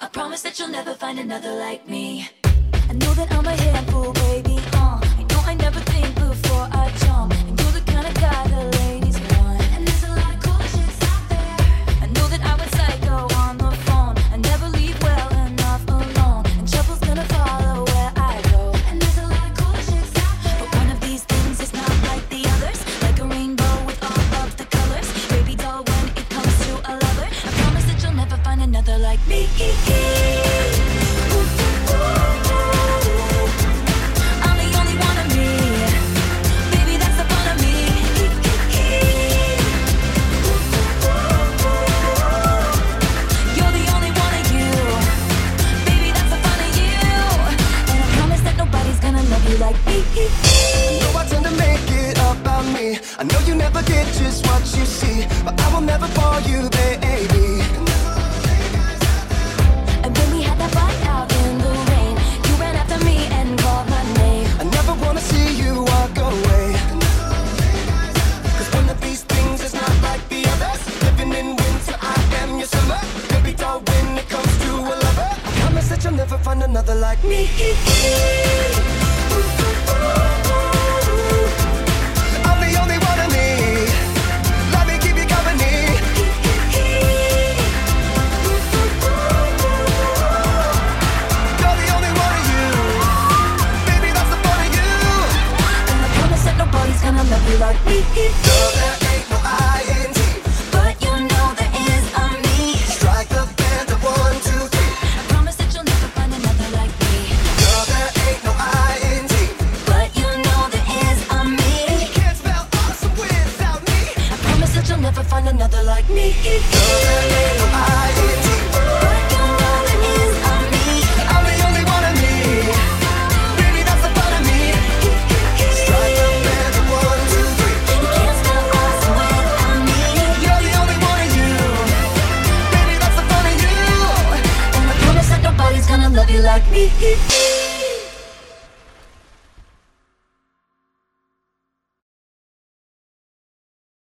I promise that you'll never find another like me. I know that I'm a handful, baby, I know I never think before I jump, and you're the kind of guy the ladies want. And there's a lot of cool chicks out there. I know that I went psycho on the phone. I never leave well enough alone, and trouble's gonna follow where I go. And there's a lot of cool chicks out there, but one of these things is not like the others. Like a rainbow with all of the colors. Baby doll, when it comes to a lover, I promise that you'll never find another like me. I know you never get just what you see, but I will never fall you, baby. And when we had that fight out in the rain, you ran after me and called my name. I never wanna see you walk away, 'cause one of these things is not like the others. Living in winter, I am your summer. Baby doll, when it comes to a lover, I promise that you'll never find another like me. Like me. Girl, there ain't no I-N-G, but you know there is a me. Strike the band of 1, 2, 3. I promise that you'll never find another like me. Girl, there ain't no I-N-G, but you know there is a me. And you can't spell awesome without me. I promise that you'll never find another like me. Girl, there ain't no I-N-G, but you know there is a me. I'm the only one of me. Baby, that's the fun of me. Strike the band of 1, 2, 3. You can't spell awesome without me. You're the only one of you. Baby, that's the fun of you. And I promise that nobody's gonna love you like me.